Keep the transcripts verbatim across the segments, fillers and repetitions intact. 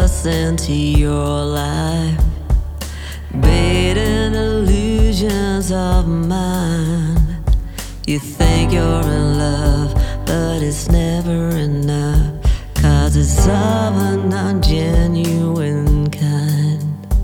glamorous into your life, baiting illusions of mine. You think you're in love, but it's never enough, 'cause it's of a non-genuine kind.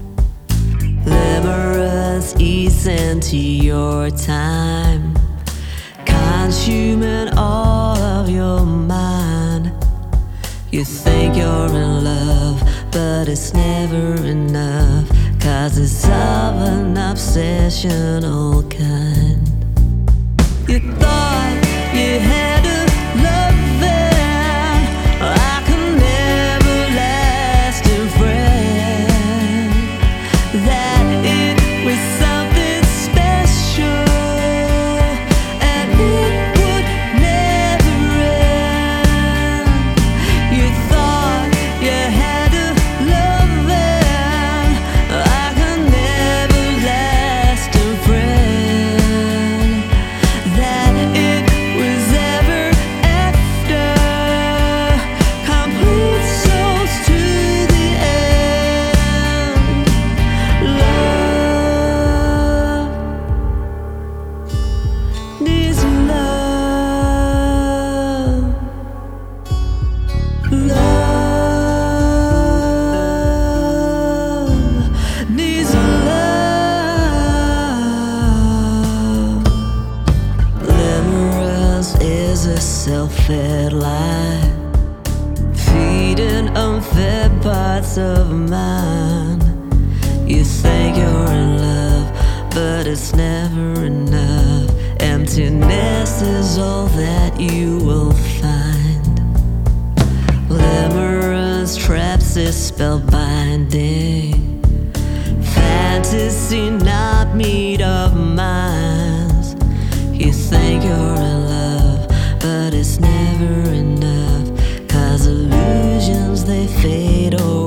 Glamorous ease into your time, consuming all of your mind. You think you're in love, but it's never enough, 'cause it's of an obsessional kind. You thought you had a loving, like an everlasting friend, that it was something special and it would never end. You thought you had a loving, like an everlasting friend, that it was ever after, complete souls to the end. Love needs love. Love needs love. Glamorous is a self-fed lie, feeding unfed parts of mine. You think you're in love, but it's never enough. Emptiness is all that you will find. Glamorous traps is spellbinding, fantasy not meet of minds. You think you're in love, but it's never enough, 'cause illusions they fade away.